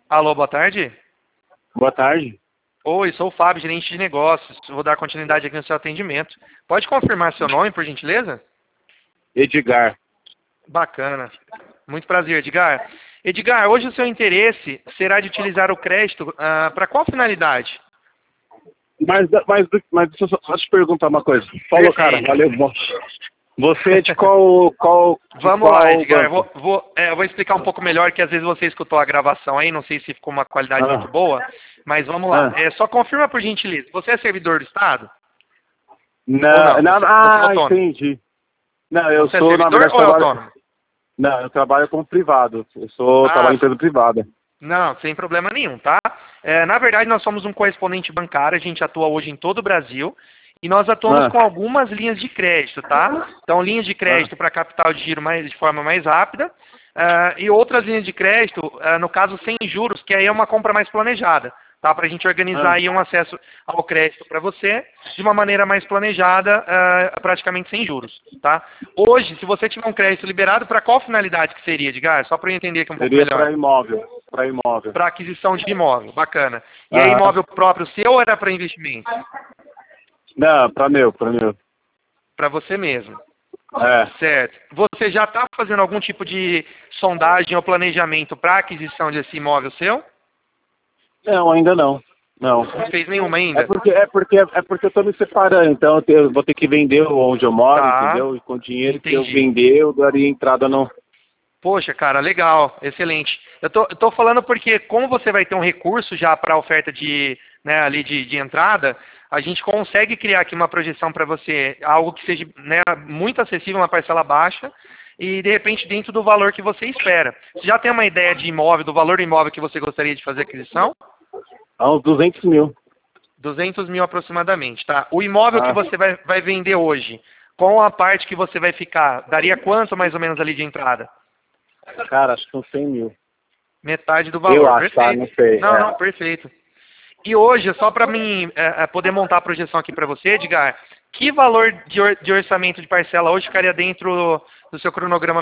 Alô, boa tarde. Boa tarde. Oi, sou o Fábio, gerente de negócios. Vou dar continuidade aqui no seu atendimento. Pode confirmar seu nome, por gentileza? Edgar. Bacana. Muito prazer, Edgar. Edgar, hoje o seu interesse será de utilizar o crédito para qual finalidade? Mas deixa eu só te perguntar uma coisa. Falou, cara. Perfeito. Valeu. Você é de qual Vamos lá, Edgar. Eu banco? vou explicar um pouco melhor, que às vezes você escutou a gravação aí, não sei se ficou uma qualidade muito Ah, boa, mas vamos lá. ah. Só confirma por gentileza. Você é servidor do Estado? Ou Não, não? não, Você é autônomo? entendi. Não, eu Você é sou, na servidor verdade, ou é autônomo? Não, eu trabalho como privado. Trabalho em Ah, empresa privada. não, sem problema nenhum, tá? Na verdade, nós somos um correspondente bancário, a gente atua hoje em todo o Brasil e nós atuamos Ah, com algumas linhas de crédito, tá? Então, linhas de ah, crédito para capital de giro de forma mais rápida e outras linhas de crédito, no caso, sem juros, que aí é uma compra mais planejada, tá? Para a gente organizar ah. aí um acesso ao crédito para você de uma maneira mais planejada, praticamente sem juros, tá? Hoje, se você tiver um crédito liberado, para qual finalidade que seria, Edgar? Só para eu entender aqui um pouco Seria melhor. para imóvel. Para imóvel. Para aquisição de imóvel, bacana. E é Aham. imóvel próprio seu ou era para investimento? Não, para meu. Para você mesmo. É. Certo. Você já está fazendo algum tipo de sondagem ou planejamento para aquisição desse imóvel seu? Não, ainda não. Não. Não fez nenhuma É ainda? porque, é porque, é porque eu tô me separando, então eu vou ter que vender onde eu moro, Tá, entendeu? E com o dinheiro que eu entendi. vender, eu daria entrada no... Poxa, cara, legal, excelente. Eu tô falando porque como você vai ter um recurso já para a oferta né, ali de entrada, a gente consegue criar aqui uma projeção para você, algo que seja, né, muito acessível, uma parcela baixa, e de repente dentro do valor que você espera. Você já tem uma ideia de imóvel, do valor do imóvel que você gostaria de fazer aquisição? a uns 200 mil. 200 mil aproximadamente, tá? O imóvel que Ah, você vai vender hoje, com a parte que você vai ficar, daria quanto mais ou menos ali de entrada? cara, acho que uns 100 mil. Metade do Eu valor, acho, tá? perfeito. Não sei. Não, É. não, perfeito. E hoje, só para mim poder montar a projeção aqui para você, Edgar, que valor de orçamento de parcela hoje ficaria dentro do seu cronograma